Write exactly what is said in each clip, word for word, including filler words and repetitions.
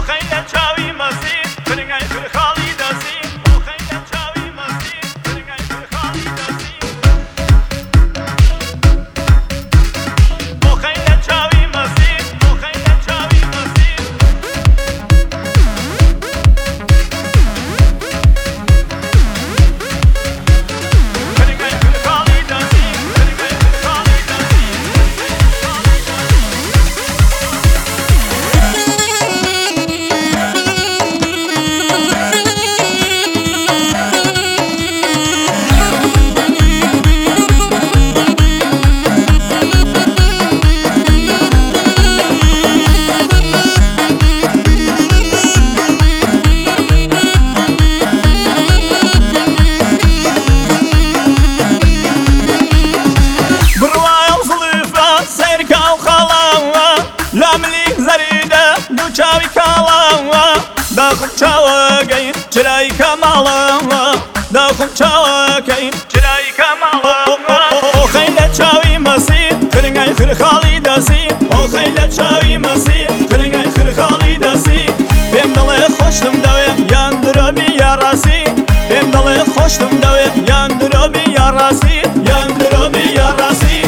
چاوی کاڵاوە داخم چاوەکەین چرای کەماڵەوە داخم چاوەکەین چرای کەماڵەوە ئۆخەی لە چاوی مەسیر کرنگای خرخاڵی دەسی ئۆخەی لە چاوی مەسیر کرنگای خرخاڵی دەسی پێم دەڵێ خۆشتم دەوێ یان درۆبی یا ڕاستی پێم دەڵێ خۆشتم دەوێ یان درۆبی یا ڕاستی یان درۆبی یا ڕاستی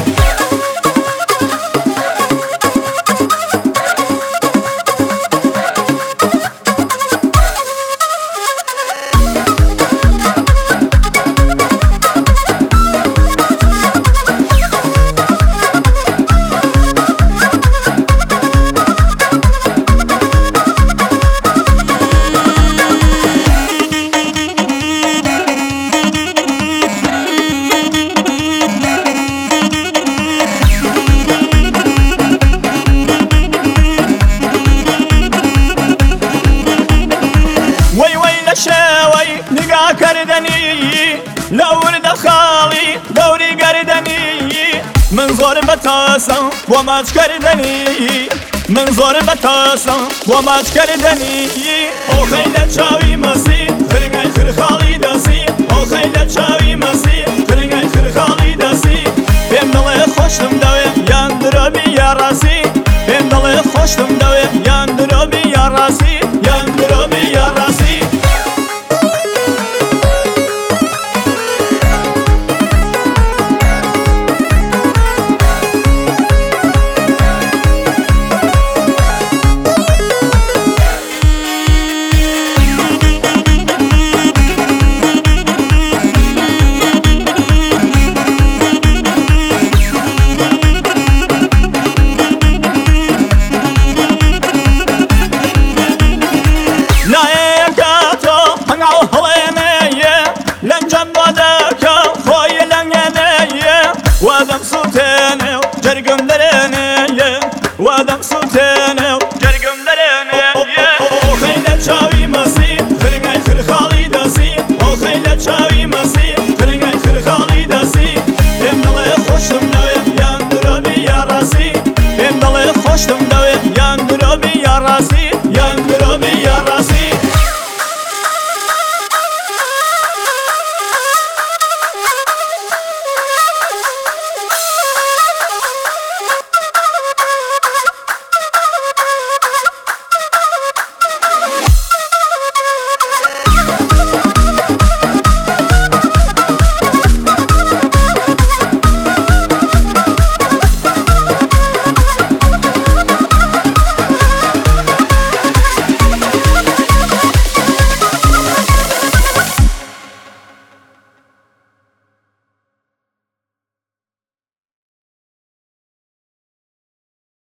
شاوي نقا كردني لو ورد خالي دوري قردني من زور بتاسا وما تكردني من زور بتاسا وما تكردني او خيلة شاوي مسي خرقاي خرخالي داسي او خيلة شاوي مسي خرقاي خرخالي داسي بهم دلي خوشتم دوي يان دربي يا راسي بهم دلي خوشتم دوي يان دربي يا راسي يان دربي يا راسي وادم صوتيني وجرقم دريني وادم صوتيني وجرقم دريني وخيلة شاوي مسي خرقاي خرخالي داسي وخيلة شاوي مسي خرقاي خرخالي داسي بهم دلي خوشتم دوي يان دربي يا راسي بهم دلي خوشتم دوي